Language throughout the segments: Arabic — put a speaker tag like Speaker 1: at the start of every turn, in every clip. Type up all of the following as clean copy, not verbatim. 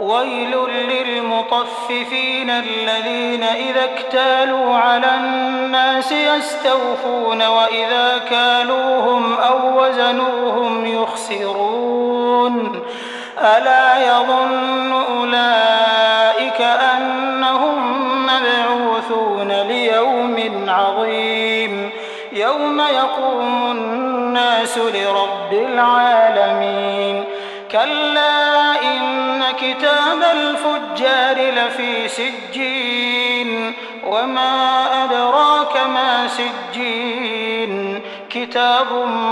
Speaker 1: ويل للمطففين الذين إذا اكتالوا على الناس يستوفون وإذا كالوهم أو وزنوهم يخسرون ألا يظن أولئك أنهم مبعوثون ليوم عظيم يوم يقوم الناس لرب العالمين كلا إن كتاب الفجار لفي سجين وما أدراك ما سجين كتاب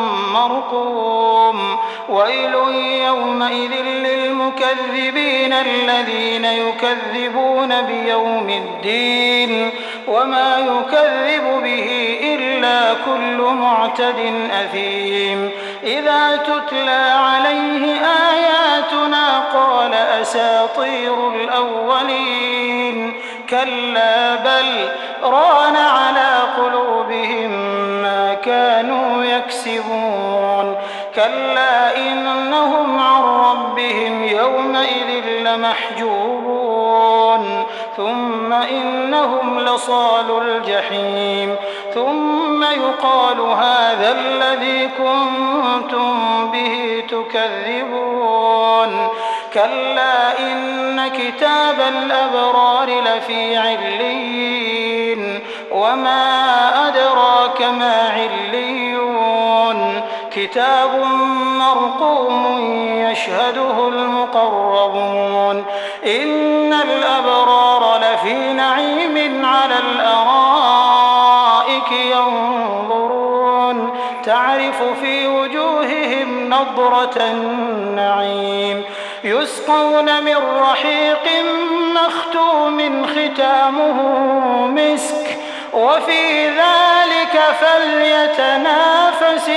Speaker 1: مرقوم ويل يومئذ للمكذبين الذين يكذبون بيوم الدين وما يكذب به إلا كل معتد أثيم إذا تتلى عليه آياتنا قال أساطير الأولين كلا بل ران على قلوبهم ما كانوا يكسبون كلا إنهم عن ربهم يومئذ لمحجوبون ثم إنهم لصالو الجحيم ثم يقال هذا الذي كنتم به تكذبون كلا إن كتاب الأبرار لفي عليين وما أدراك ما عليون كتاب مرقوم يشهده المقربون إن الأبرار لفي نعيم على الأرائك ينظرون تعرف في وجوههم نضرة النعيم يسقون من رحيق مختوم ختامه مسك وفي ذلك فليتنافس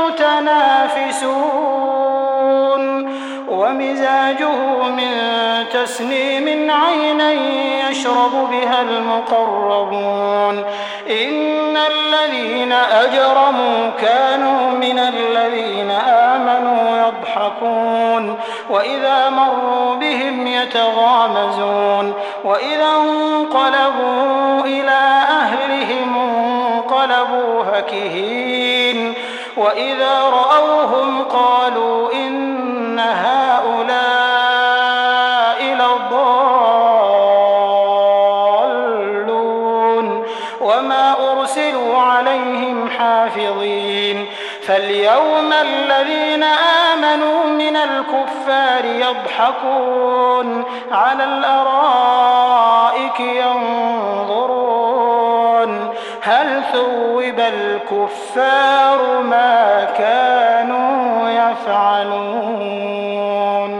Speaker 1: المتنافسون ومزاجه من تسنيم عينا يشرب بها المقربون إن الذين أجرموا كانوا من الذين آمنوا يضحكون وإذا مروا بهم يتغامزون وإذا انقلبوا إلى أهلهم انقلبوا فكهين وإذا رأوهم قالوا إن هؤلاء لضالون وما أرسلوا عليهم حافظين فاليوم الذين آمنوا من الكفار يضحكون على الأرائك ينظرون هل ثوب الكفار ما كانوا يفعلون